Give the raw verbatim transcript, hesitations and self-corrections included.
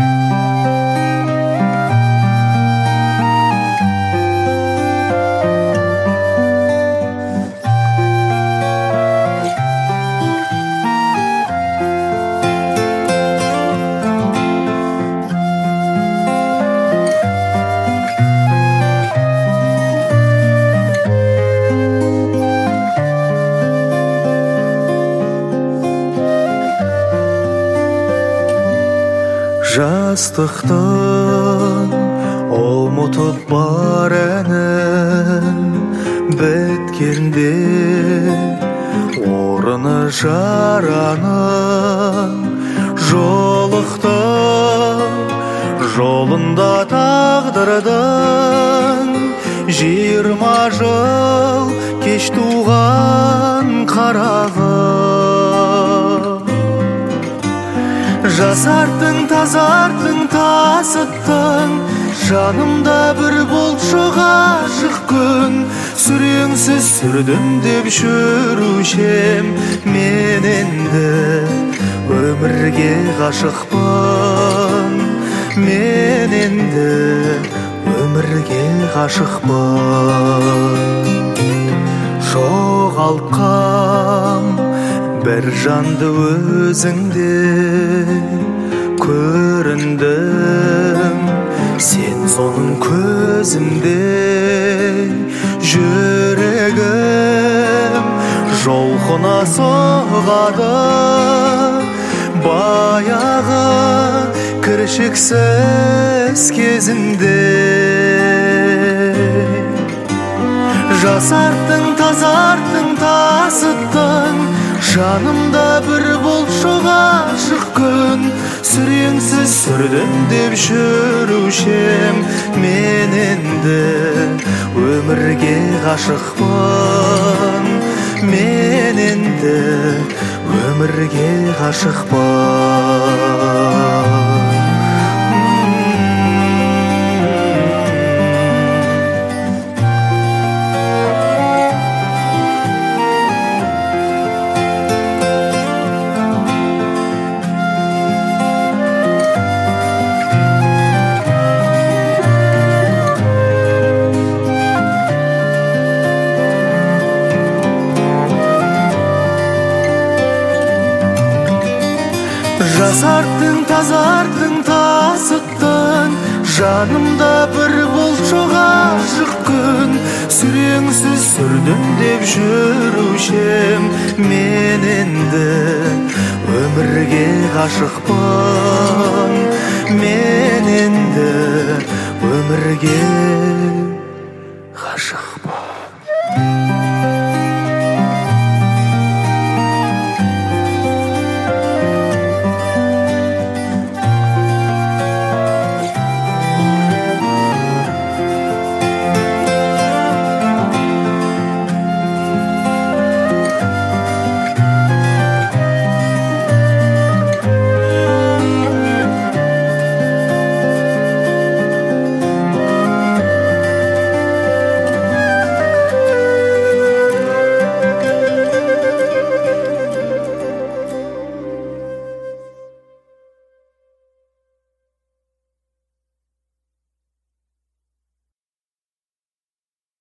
Жастықтың ұмытып бар әнін біткенде орыны жараның жолықтың жолында тағдырдың жиырма жыл кеш туған қарағым. Жасарттың, тазарттың, тасыттың, жанымда бір болшы ғашық күн. Сүреңсіз сүрдім деп жүрушем, мен енді өмірге ғашықпын. Мен енді өмірге ғашықпын. Жоғалтқам бір жанды өзіңде көріндің, сен соның көзімде. Жүрегім жолқына соғады баяғы кіршіксіз кезінде. Жасарттың, тазарттың, тасыттың, жанымда бір болшы ғашық күн. Сүреңсіз сүрдім деп жүрушем, мен енді өмірге ғашықпын. Мен енді өмірге ғашықпын. Жасарттың, тазарттың, тасыттың, жанымда бір болшы ғашық күн. Сүреңсіз сүрдім деп жүрушем, мен енді өмірге ғашықпын.